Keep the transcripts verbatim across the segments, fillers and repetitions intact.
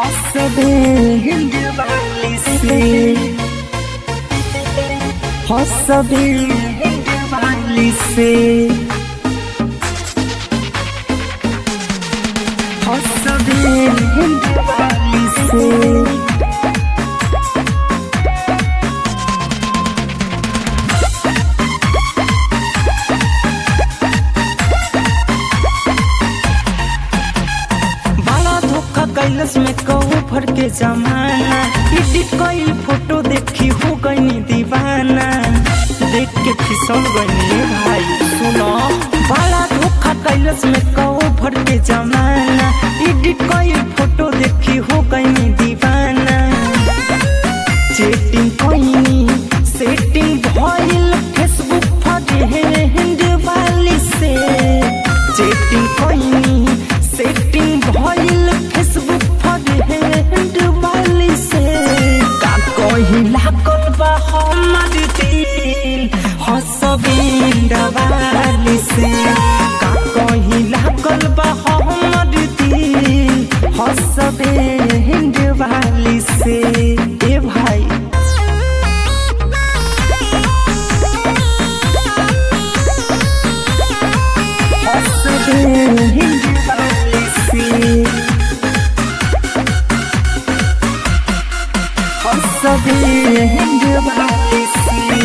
हंसबे वाली से हंसबे वाली से हंसबे वाली से कैलस में कहू भर के जमाना एडिट कई फोटो देखी हो गई दीवाना देख के फिसल गई भाई सुनो बड़ा धोखा कैलस में कहू भर के जमाना एडिट कई फोटो देखी हो गई दीवाना चैटिंग कईनी सेटिंग भइल फेसबुक फ्रेंड वाली से चैटिंग कईनी सेटिंग भइल फेसबुक फ्रेंड वाली से का कहीं लागल बा हमर दिल हंसबे वाली से का कहीं लागल बा हमर दिल हंसबे वाली से ए भाई हंसबे हंसबे वाली से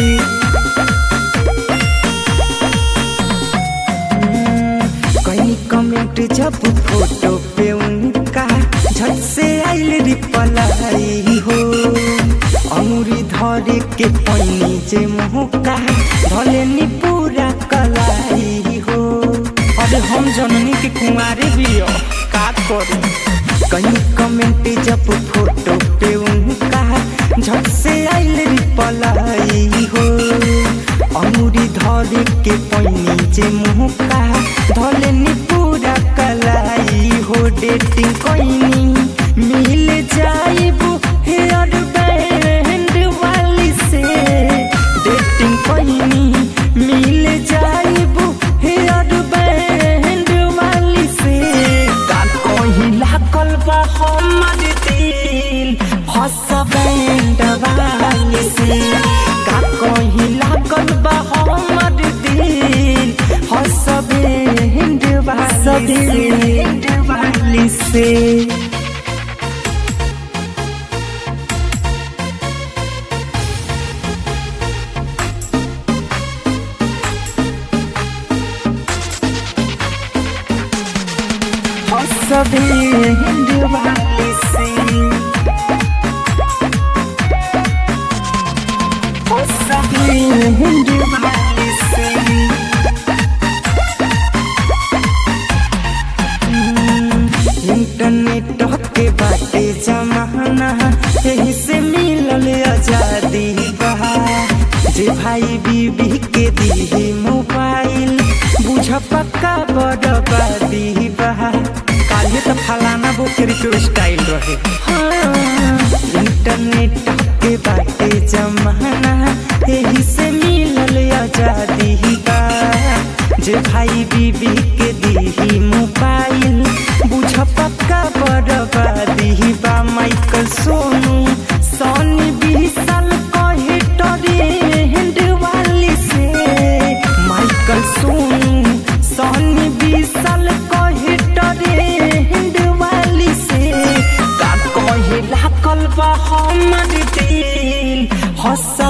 कहीं कमेंट जब फोटो पे उनका झट से आइल रिप्लाई हो अंगूरी धरे के पैनी जे मुहका धले नी पूरा कलाई हो अरे हम जननी के कुंवारे भी हो का करी कहीं कमेंट जब फोटो पे उनका झट से आइल रिप्लाई हो अंगूरी धरे के पैनी जे मुहका धले नी पूरा कलाई हो डेटिंग कईनी मिल जाइबू हेयर बैंड वाली से डेटिंग कईनी मिल जाइबू हेयर बैंड वाली से का कहीं लागल बा हमर दिल हंसबे वाली से का कहीं लागल बा हमर दिल हंसबे वाली से हंसबे वाली से हंसबे वाली से इंटरनेट के बाटे जमाना यही से मिलल आजादी बहा जे भाई बीबी के दी मोबाइल बुझ पक्का बर्बादी बहा काले तो फलाना बोकेरी के स्टाइल रहे हाँ, इंटरनेट के बाटे जमाना यही से मिलल आजादी बा जे भाई बीबी के दी मोबाइल बुझ पक्का बर्बादी बा माइकल सोनू सोनी विशाल कहे ट्रेंड वाली से माइकल सोनू सोनी विशाल कहे ट्रेंड वाली से का कहे लागल बा हमर दिल हंस